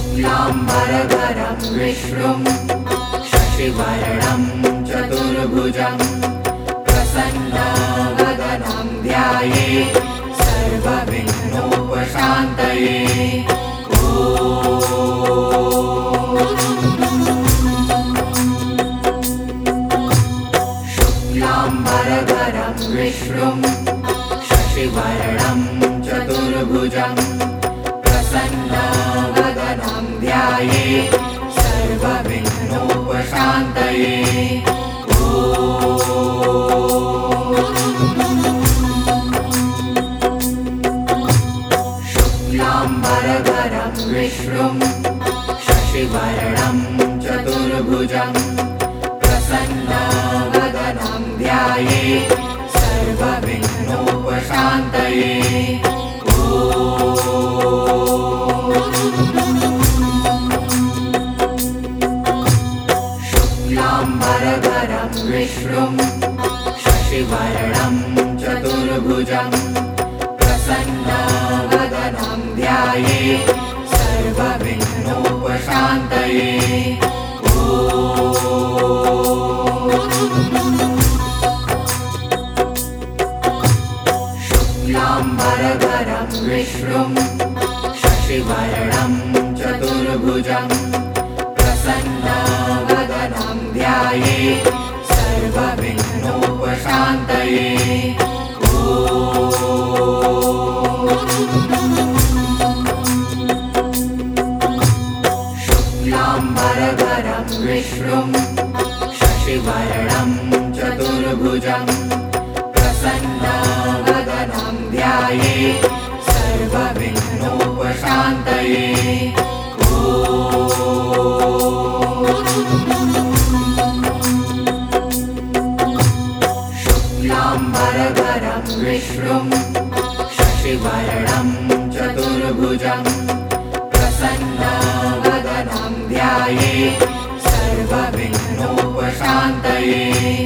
शुक्लाम्बरधरं विष्णुं शशिवर्णं चतुर्भुजं प्रसन्नवदनं ध्यायेत् सर्वविघ्नोपशान्तये। शुक्लाम्बरधरं विष्णुं शशिवर्णं चतुर्भुजं प्रसन्नवदनं ध्यायेत् सर्वविघ्नोपशान्तये। शुक्लाम्बरधरं विष्णुं शशिवर्णं चतुर्भुजं प्रसन्नवदनं ध्यायेत् सर्वविघ्नोपशान्तये। शुक्लाम्बरधरं विष्णुं शशिवर्णं चतुर्भुजं प्रसन्नवदनं ध्यायेत् सर्वविघ्नोपशान्तये। शुक्लाम्बरधरं विष्णुं शशिवर्णं चतुर्भुजं प्रसन्नवदनं ध्यायेत् सर्वविघ्नोपशान्तये। शुक्लाम्बरधरं विष्णुं शशिवर्णं चतुर्भुजं प्रसन्नवदनं ध्यायेत् सर्वविघ्नोपशान्तये। शुक्लाम्बरधरं विष्णुं शशिवर्णं चतुर्भुजं प्रसन्नवदनं ध्यायेत् सर्वविघ्नोपशान्तये।